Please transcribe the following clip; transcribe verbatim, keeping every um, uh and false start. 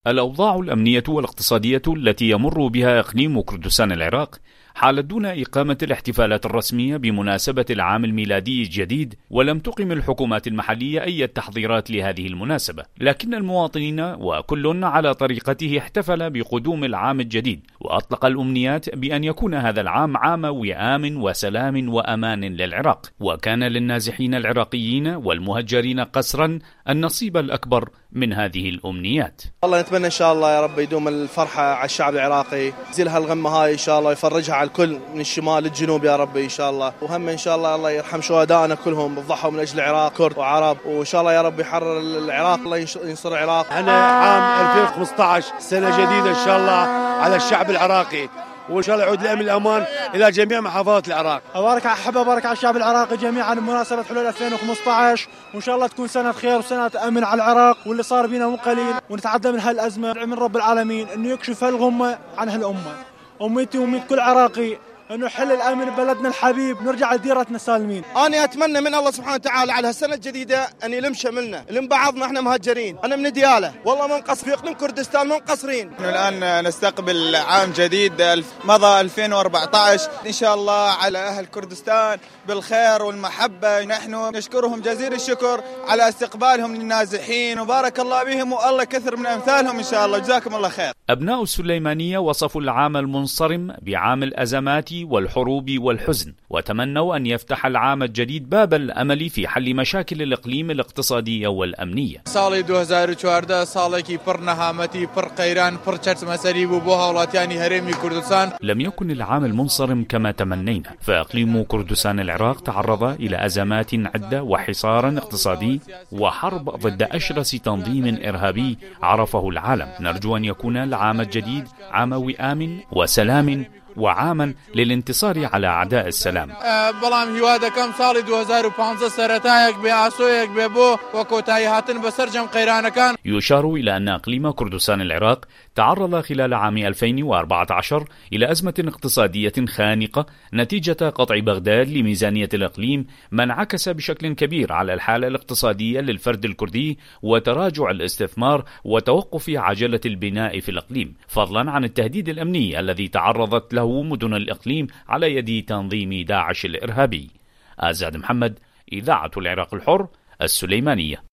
الأوضاع الأمنية والاقتصادية التي يمر بها إقليم كردستان العراق حالت دون إقامة الاحتفالات الرسمية بمناسبة العام الميلادي الجديد، ولم تقم الحكومات المحلية أي تحضيرات لهذه المناسبة، لكن المواطنين وكل على طريقته احتفل بقدوم العام الجديد وأطلق الأمنيات بأن يكون هذا العام عام وئام وسلام وأمان للعراق. وكان للنازحين العراقيين والمهجرين قسرا النصيب الأكبر من هذه الأمنيات. والله نتمنى إن شاء الله يا رب يدوم الفرحة على الشعب العراقي، يزيل هالغمة هاي إن شاء الله، يفرجها على الكل من الشمال للجنوب يا رب إن شاء الله. وهم إن شاء الله الله يرحم شهدائنا كلهم ضحوا من أجل العراق، كرد وعرب، وإن شاء الله يا رب يحرر العراق، الله ينصر العراق. احنا عام ألفين وخمسة عشر سنة جديدة إن شاء الله على الشعب العراقي، وإن شاء الله يعود الأمن والأمان إلى جميع محافظات العراق. أبارك أحب أبارك على الشعب العراقي جميعا بمناسبة حلول ألفين وخمسة عشر، وإن شاء الله تكون سنة خير وسنة أمن على العراق، واللي صار بينا مو قليل، ونتعدى من هالأزمة من رب العالمين إنه يكشف هالغمة عن هالأمة. أمتي وأميت كل عراقي انه يحل الامن ببلدنا الحبيب، نرجع لديرتنا سالمين. انا اتمنى من الله سبحانه وتعالى على هالسنه الجديده ان يلم شملنا، يلم بعضنا، احنا مهجرين، انا من دياله، والله منقص في اقليم كردستان منقصرين. نحن الان نستقبل عام جديد مضى ألفين وأربعة عشر، ان شاء الله على اهل كردستان بالخير والمحبه، نحن نشكرهم جزيل الشكر على استقبالهم للنازحين، وبارك الله بهم والله كثر من امثالهم ان شاء الله، جزاكم الله خير. ابناء السليمانيه وصفوا العام المنصرم بعام الازمات والحروب والحزن، وتمنوا أن يفتح العام الجديد باب الأمل في حل مشاكل الإقليم الاقتصادية والأمنية. ساڵی دو هزار و چواردە ساڵێکی پڕ نەهامەتی، پڕ قەیران، پڕ چەرچمەسەری بوو بۆ هاوڵاتیانی هەرێمی کوردستان. لم يكن العام المنصرم كما تمنينا، فإقليم كردستان العراق تعرض إلى أزمات عدة وحصار اقتصادي وحرب ضد أشرس تنظيم إرهابي عرفه العالم. نرجو أن يكون العام الجديد عام وئام وسلام وعاما للانتصار على أعداء السلام. بەڵام هیوا دەکەم ساڵی دو هزار و پانزە سەرەتایەک بێ ئاسۆیەک بێ بۆ وە کۆتایی هاتن بەسەر جەم قەیرانەکان. يشار إلى أن إقليم كردستان العراق تعرض خلال عام ألفين وأربعة عشر إلى أزمة اقتصادية خانقة نتيجة قطع بغداد لميزانية الإقليم، ما انعكس بشكل كبير على الحالة الاقتصادية للفرد الكردي وتراجع الاستثمار وتوقف عجلة البناء في الإقليم، فضلا عن التهديد الأمني الذي تعرضت له مدن الإقليم على يد تنظيم داعش الإرهابي. آزاد محمد، إذاعة العراق الحر، السليمانية.